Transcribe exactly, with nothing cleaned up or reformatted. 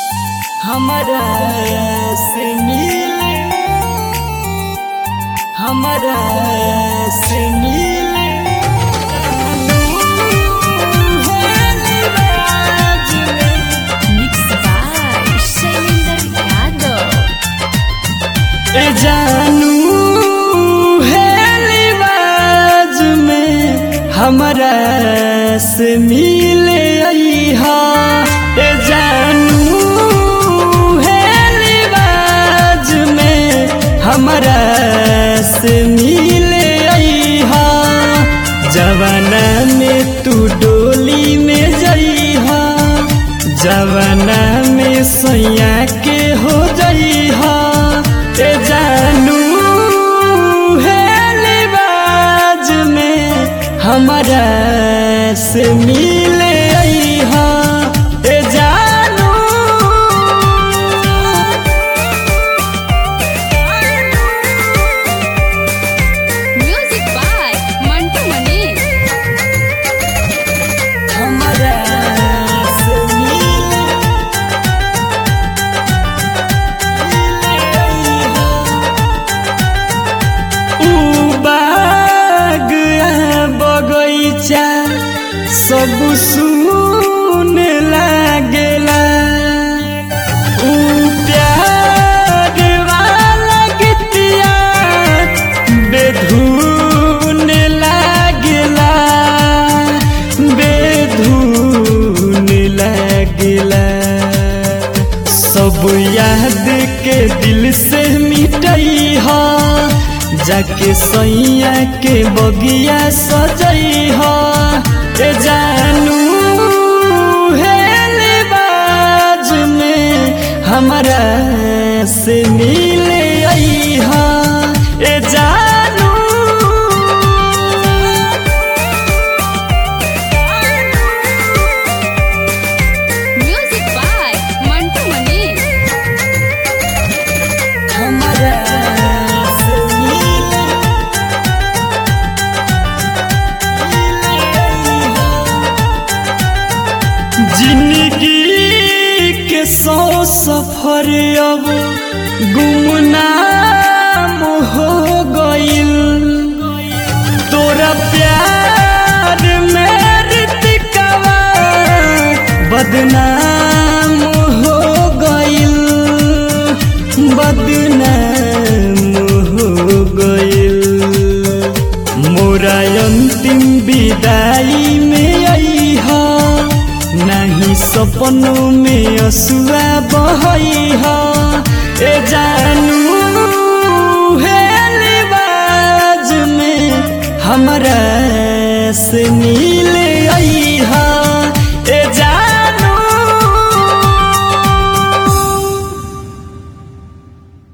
हमरा से मिले हमरा से मिले Mixed by Shailendra Yadav. ए जानू है लिबाज में हमरा से मिले अइहा। ए जानू है लिबाज में हमरा से मिले अइहा। जवाना में तू डोली में जइहा, जवाना में सैया के हो जइहा। ए जानू है लिबाज में हमरा से मिले अइहा। ए जानू Music by Mantu Mani. हमरा से मिले उ बाग आ बगैचा सब सुन लागेला। उ प्यार वाला गीतिया बेधुन लागेला, बेधुन लागेला। सब याद के दिल से मिटइहा, जाके सैया के बगिया सजइहा। ए जानू है लिबाज में हमरा से मिले अइहा। ए जानू Music by Mantu Mani. हमरा से मिले जिंदगी के सौ सफर अब गुमनाम हो गइल। तोरा प्यार में ऋतिकवा बदनाम हो गइल, बदनाम हो गइल। मोरा अंतिम विदाई में अइहा, नहीं सपनों में असुआ बहइहा। ए जानू है लिबाज में हमरा से मिले अइहा।